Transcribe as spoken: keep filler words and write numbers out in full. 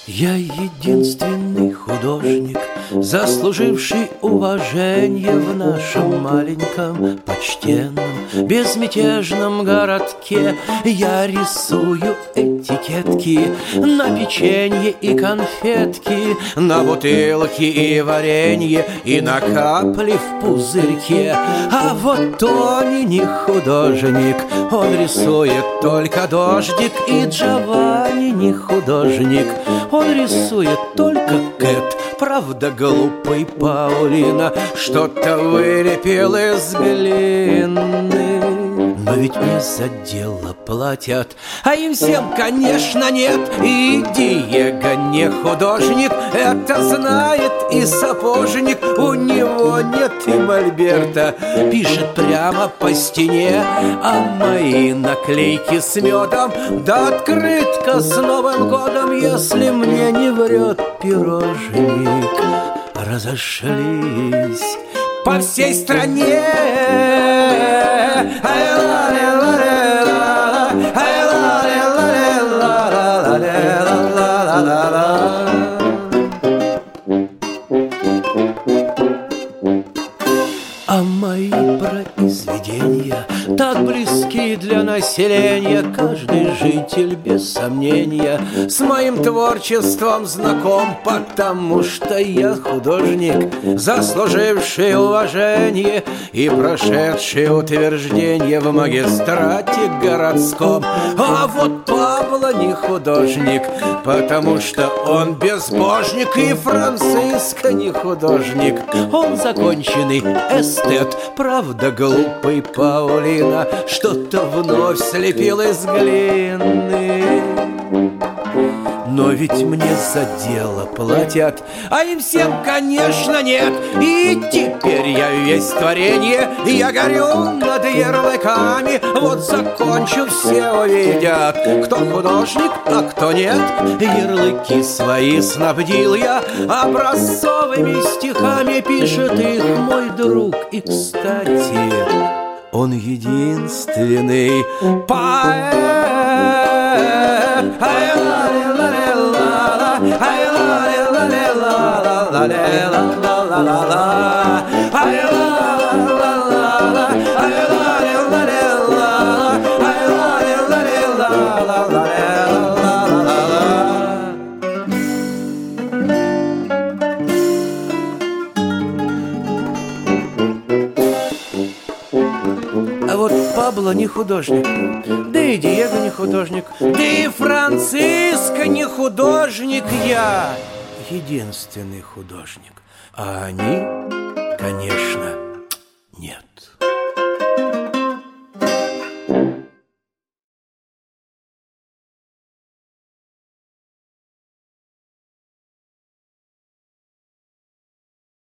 Я единственный художник, заслуживший уважение в нашем маленьком, почтенном, безмятежном городке. Я рисую этикетки на печенье и конфетки, на бутылки и варенье, и на капли в пузырьке. А вот Тони не художник, он рисует только дождик, и Джованни не художник, он рисует только Кэт. Правда, глупый Паулина что-то вылепил из глины. Но ведь мне за дело платят, а им всем, конечно, нет. И Диего не художник, это знает и сапожник. У него нет и мольберта, пишет прямо по стене. А мои наклейки с медом, да открытка с Новым годом, если мне не врет пирожник, разошлись по всей стране. А мои произведения так близки для населения. Каждый житель, без сомнения, с моим творчеством знаком, потому что я художник, заслуживший уважение и прошедший утверждение в магистрате городском. А вот Пабло не художник, потому что он безбожник, и Франциско не художник, он законченный эстет. Правда, глупый Паулина что-то вновь слепил из глины. Но ведь мне за дело платят, а им всем, конечно, нет. И теперь я весь творение, я горю над ярлыками. Вот закончу, все увидят, кто художник, а кто нет. Ярлыки свои снабдил я образцовыми стихами, пишет их мой друг. И, кстати, он единственный поэт. А вот Пабло не художник, да и Диего не художник, да и Франциско не художник. Я единственный художник, а они, конечно,